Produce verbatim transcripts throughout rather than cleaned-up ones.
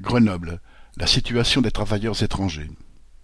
Grenoble, la situation des travailleurs étrangers.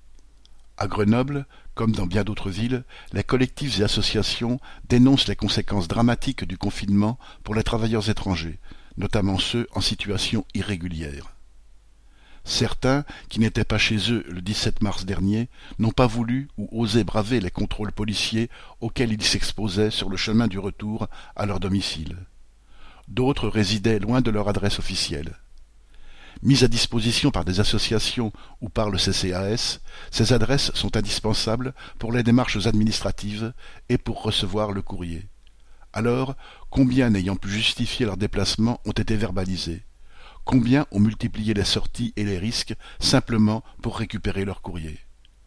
À Grenoble, comme dans bien d'autres villes, les collectifs et associations dénoncent les conséquences dramatiques du confinement pour les travailleurs étrangers, notamment ceux en situation irrégulière. Certains, qui n'étaient pas chez eux le dix-sept mars dernier, n'ont pas voulu ou osé braver les contrôles policiers auxquels ils s'exposaient sur le chemin du retour à leur domicile. D'autres résidaient loin de leur adresse officielle. Mises à disposition par des associations ou par le C C A S, ces adresses sont indispensables pour les démarches administratives et pour recevoir le courrier. Alors, combien n'ayant pu justifier leur déplacement ont été verbalisés? Combien ont multiplié les sorties et les risques simplement pour récupérer leur courrier?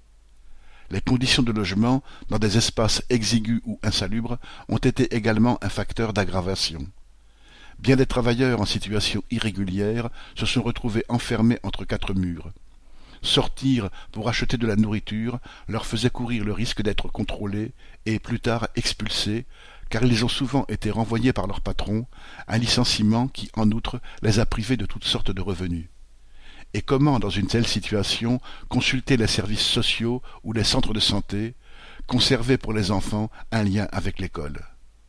Les conditions de logement, dans des espaces exigus ou insalubres, ont été également un facteur d'aggravation. Bien des travailleurs en situation irrégulière se sont retrouvés enfermés entre quatre murs. Sortir pour acheter de la nourriture leur faisait courir le risque d'être contrôlés et plus tard expulsés, car ils ont souvent été renvoyés par leur patron, un licenciement qui, en outre, les a privés de toutes sortes de revenus. Et comment, dans une telle situation, consulter les services sociaux ou les centres de santé, conserver pour les enfants un lien avec l'école?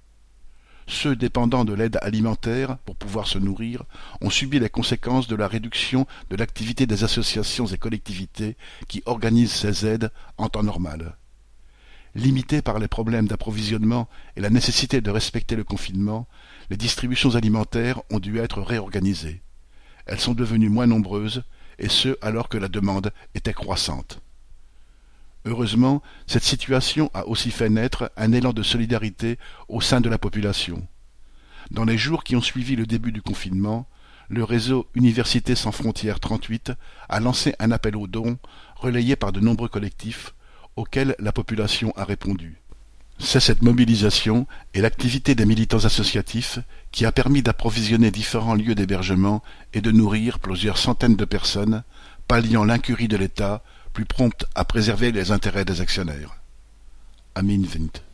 Ceux dépendant de l'aide alimentaire pour pouvoir se nourrir ont subi les conséquences de la réduction de l'activité des associations et collectivités qui organisent ces aides en temps normal. Limitées par les problèmes d'approvisionnement et la nécessité de respecter le confinement, les distributions alimentaires ont dû être réorganisées. Elles sont devenues moins nombreuses, et ce alors que la demande était croissante. Heureusement, cette situation a aussi fait naître un élan de solidarité au sein de la population. Dans les jours qui ont suivi le début du confinement, le réseau Université sans frontières trente-huit a lancé un appel aux dons relayé par de nombreux collectifs auxquels la population a répondu. C'est cette mobilisation et l'activité des militants associatifs qui a permis d'approvisionner différents lieux d'hébergement et de nourrir plusieurs centaines de personnes, palliant l'incurie de l'État, plus prompte à préserver les intérêts des actionnaires. Amin Vint.